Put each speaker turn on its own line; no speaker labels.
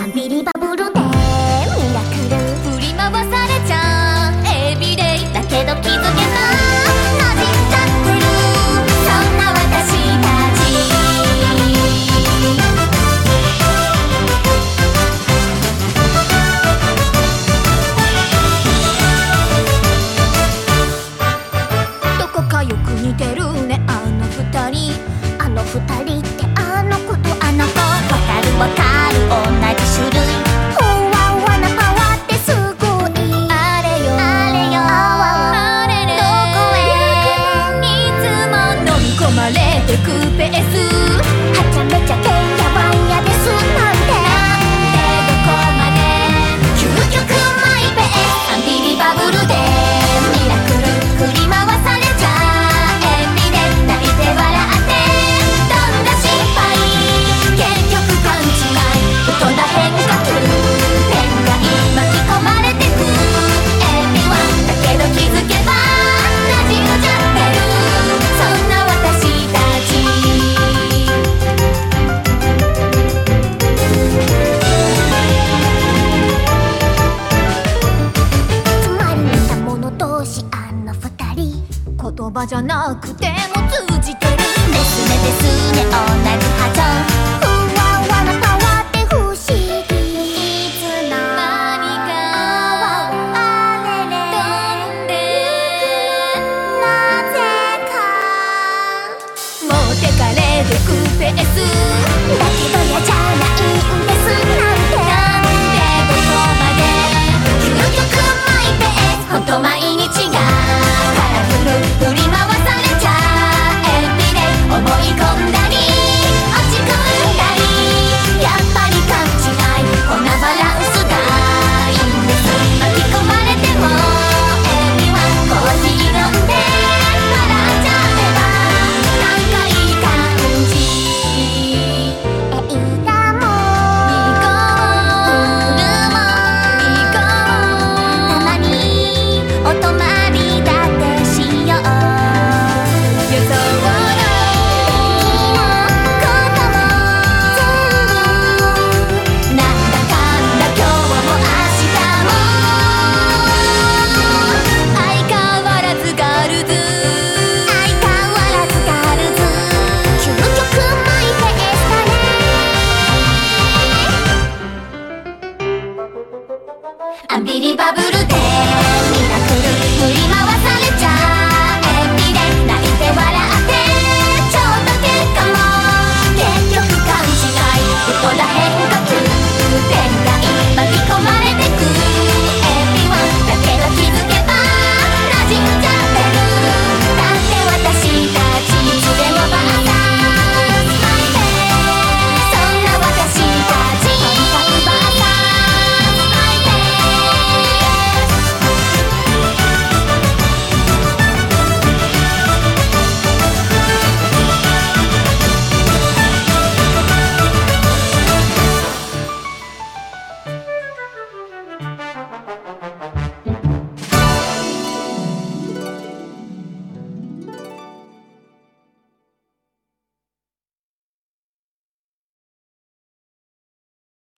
ンビリバブルでミラクル振り回されちゃうエビデイだけど気づけばなじっちゃってるそんな私たちどこかよく似てるねあの二人ってあの子とあの子わかる同じ種類ふわふわなパワーってすごいあれよあれれどこへいつも飲み込まれてくペースはちゃめちゃてんやわんやですなんてどこまで究極マイペースアンビリバブルでミラクル振り回されちゃエビで泣いて笑ってどんな失敗結局勘違い大人変化球変態巻き込まれてくエビはだけど気づけばなじんじゃってるそんな私たちつまり似た者同士あの二人言葉じゃなくても通じてるですねですね同じ波長ふわふわなパワーって不思議いつの間にかあれれ飛んでなぜか持ってかれてくペースだけど嫌じゃないんですなんてどこまで究極マイペースほんと毎日がカラフル振り回されちゃエビで思い込んだり落ち込んだりやっぱり勘違いこんなバランスがいいんです巻き込まれてもエビはコーヒー飲んで笑っちゃえばなんかいい感じ映画も行こうプールも行こうたまにお泊まりだってしよう予想のことも全部なんだかんだ今日も明日も相変わらずガールズ究極マイペースだねアンビリバブル